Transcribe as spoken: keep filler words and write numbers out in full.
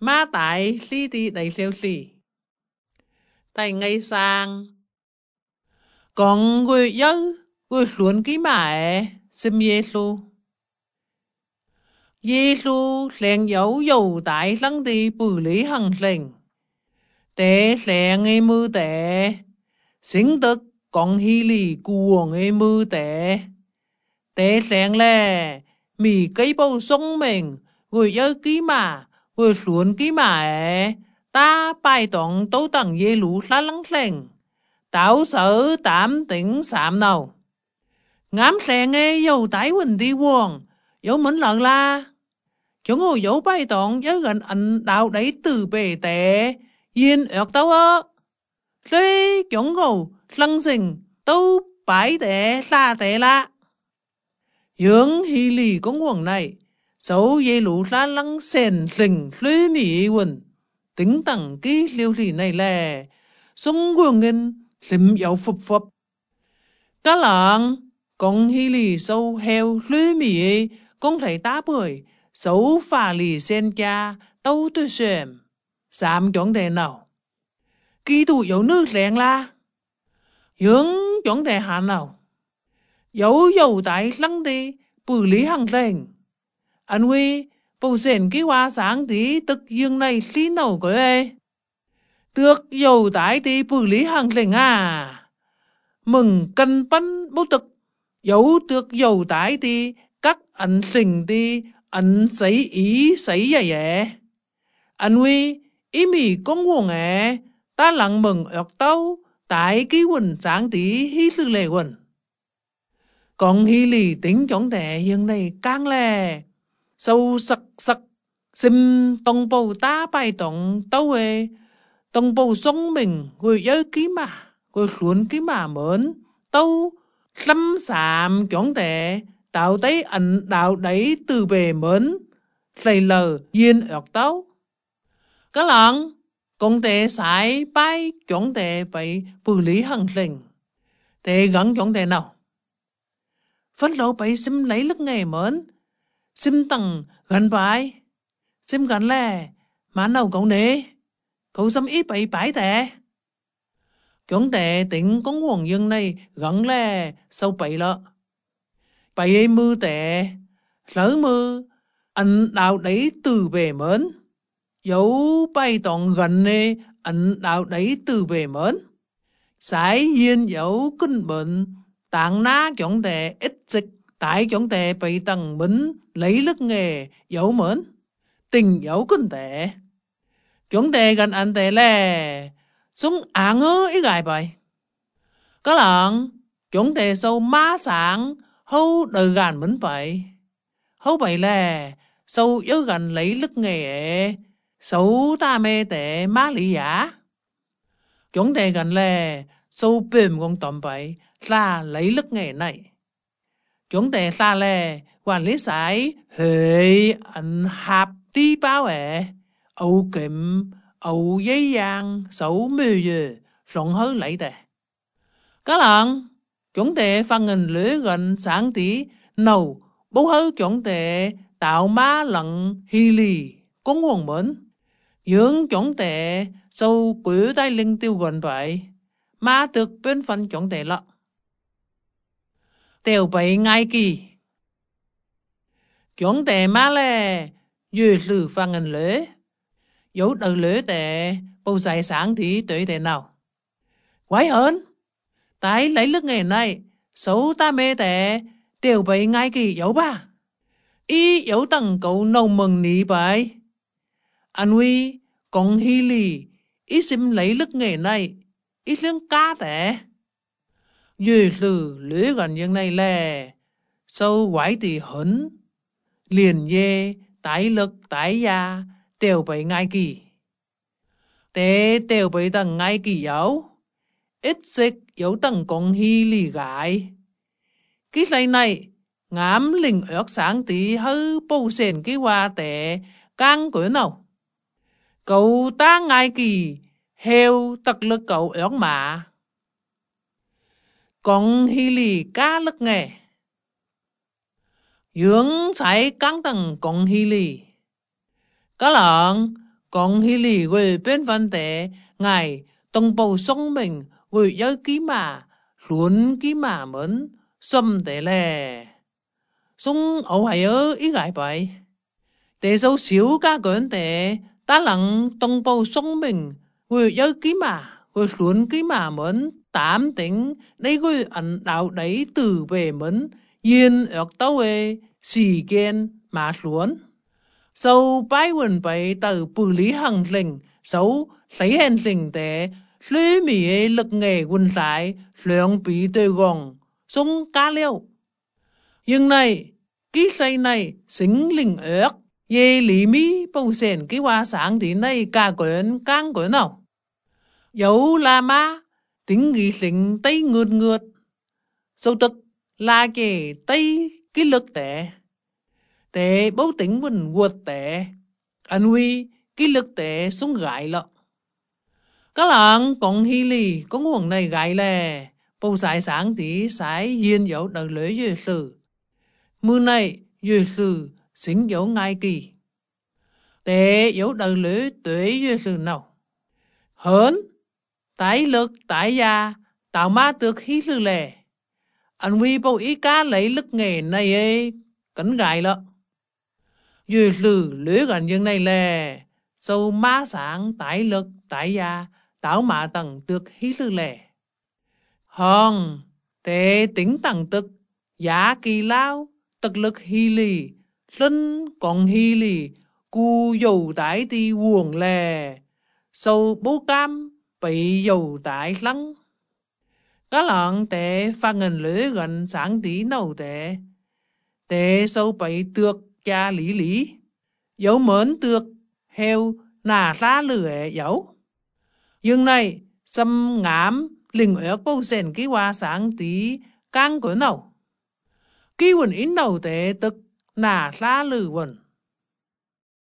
má tại lý đi đầy siêu xì. Tại ngày sang, còn người dân, người xuống ký mẹ, xin Giê-xu. Giê-xu liền dấu dầu tại lăng đi bù lý hằng sinh. Tế sẽ ngay mưu tế, sinh tức còn hy lì của ngay mưu tế. Tế sáng lè, mì cây bầu sông mình, người ơi ký mà, người xuống ký mà ấy, ta bài tổng tấu tầng dê lũ xa lắng sen, tạo sở tạm tỉnh sạm nào. Ngám xe nghe dâu tái huynh đi vuông, dấu mến lợn la. Chúng ngồi dấu bài tổng với gần ảnh đạo đấy từ bề tệ, yên ợt tấu ơ. Thế chúng ngồi lăng sinh, tấu bài tệ xa tệ la. Dưỡng hy lì có nguồn này, xấu dây lũ ra lăng sền rình lưới mì quần. Tính tặng ký liêu lì này là sông nguồn ngân xìm dạo phục phục. Cá lợn, con hy lì sâu heo lưới mì con thầy tá bưởi, xấu phà lì sen cha, tâu tôi xem. Sạm chọn đề nào. Ký tụ dấu nước rèn la. Dưỡng chọn đề hạ nào. Dấu dấu tại lăng đi, bù lý hằng rèn. Anh huy, bầu xền cái hoa sáng tí tức dương này xí nấu của ê. Tước dấu tại tí bù lý hằng rèn à. Mừng cân bắn bố tực. Dấu tước dấu tại tí các ảnh sinh tí ảnh sấy ý sấy dạy dạy. Anh huy, ý mì con nguồn ế, ta lặng mừng ợt tâu, tại cái quần sáng tí hí sư lệ quần. Còn hy lì tính chóng tệ hiện nay càng lè. Sâu sắc sắc, xìm tông bầu ta bài tổng tâu ê. Tông bầu sống mình, người ơi ký mà, người xuống ký mà mến. Tâu, lâm sạm chóng tệ, tạo tế ảnh đạo đấy từ bề mến. Lầy lờ, yên ợt tâu. Các lợn, công tệ sải bài chóng tệ bày bù lý hằng sinh. Tệ gắn chóng tệ nào? Phát lộ bày xìm lấy lực nghề mến. Xìm tầng gần bài. Xìm gần lè. Mà nào cậu nế. Cậu xâm ý bày bái tệ. Chóng tệ tỉnh có nguồn dân này gần lè sâu bày lợ. Bày ấy mư tệ. Lỡ mư. Anh đạo đấy từ bề mến. Dấu bày toàn gần nê. Anh đạo đấy từ bề mến. Sải duyên dấu kinh bệnh. Tạng ná chọn tệ ít dịch, tại chọn tệ bị tầng bính, lấy lực nghề, dấu mến. Tình dấu kinh tệ. Chọn tệ gần anh tệ lè, xuống ả ngớ ý gài bày. Có lợn, chọn tệ sâu má sáng, hâu đời gàn bính bày. Hâu bày lè, sâu yếu gần lấy lực nghề, sâu ta mê tệ má lý giả. Chọn tệ gần lè, sâu bìm con tòm bày, là lấy lực nghề này. Chúng ta xa lè, quản lý sải, hệ ảnh hạp tí báo ẹ, ấu kiểm, ấu giấy giang, xấu mê dề, rộng hơi lấy tè. Các lợn, chúng ta phân hình lưỡi gần sáng tí, nầu, bố hơi chúng ta tạo má lận hy lì, có nguồn mến. Dưỡng chúng ta sâu quỷ tay linh tiêu gần vậy, má thực bên phần chúng ta lọ. Tiểu bấy ngay kỳ. Chúng ta má lè, dù sử phang hình lễ. Dấu đầu lễ tệ, bầu dài sáng thì tuệ tệ nào. Quái hơn. Tại lấy lực nghề này, xấu ta mê tệ, tiểu bấy ngay kỳ dấu ba. Ý dấu tầng cậu nâu mừng ní bấy. Anh huy, con hy lì, ý xìm lấy lực nghề này, ý lương ca tệ. Dù sử lưỡi gần những này là sâu quái tì hấn, liền dê, tái lực, tái gia, đều bởi ngay kỳ. Tế đều bởi tầng ngay kỳ dấu, ít dịch dấu tầng con hy lì gái. Cái này này, ngám linh ớt sáng tí hư bầu xền cái hoa tệ, càng cửa nào. Cậu ta ngay kỳ, heo tật lực cậu ớt mà. Con hy lì cá lực nghề. Dưỡng sải cắn tầng con hy lì. Có lợn, 講起嚟會變翻地，ngài đồng bào sông mình會有幾mà luận幾mà mến xâm địa lệ. Sông ổ hay ở ý ngài bài. Để dâu xíu ca quyển địa, ta lặng đồng bào sông mình會有幾mà會luận幾mà mến tám tính lấy cái ảnh đạo đấy từ về mến yên ước tao về時間mà luận. Sau bài vận bày từ bù lý hành linh, sau lấy hành linh để lưu mì lực nghề quân lại, lượng bị đối gong, sông cá liêu. Nhưng này, cái say này xính linh ước, ye lý mi bầu sen cái hoa sáng thì này ca quyển càng quyển nào. Dẫu là ma, tính nghị sinh tay ngượt ngượt, sau tức là cái tay cái lực tệ. Tệ bố tính mình vượt tệ, anh huy cái lực tệ xuống gãi lợ. Các bạn còn hi lì có nguồn này gãi lè, bầu xài sáng tí xài duyên dẫu đời lưỡi dư sư. Mưa này dư sư xính dẫu ngai kỳ. Tệ dẫu đời lưỡi tuế dư sư nào. Hớn, tái lực tái gia, tạo ma tược hi sư lè. Anh huy bầu ý cá lấy lực nghề này ấy, cẩn gãi lợ. Dư sư lưỡi gần dân này lè, sâu má sáng tái lực tái gia, tạo mạ tầng tược hí sư lè. Hòn, tệ tính tầng tức, giá kỳ lao, tức lực hí lì, linh còn hí lì, cu dầu tái ti buồn lè, sâu bố cam, bị dầu tái lắng. Các lợn tệ pha ngân lưỡi gần sáng tí nâu tệ, tệ sâu bị tược cha lý lý, dấu mến tược, heo, nà lá lửa dấu. Nhưng này, xâm ngám, linh ước bầu sen cái hoa sáng tí, càng của nào. Cái quần in đầu tệ tức, nà lá lửa quần.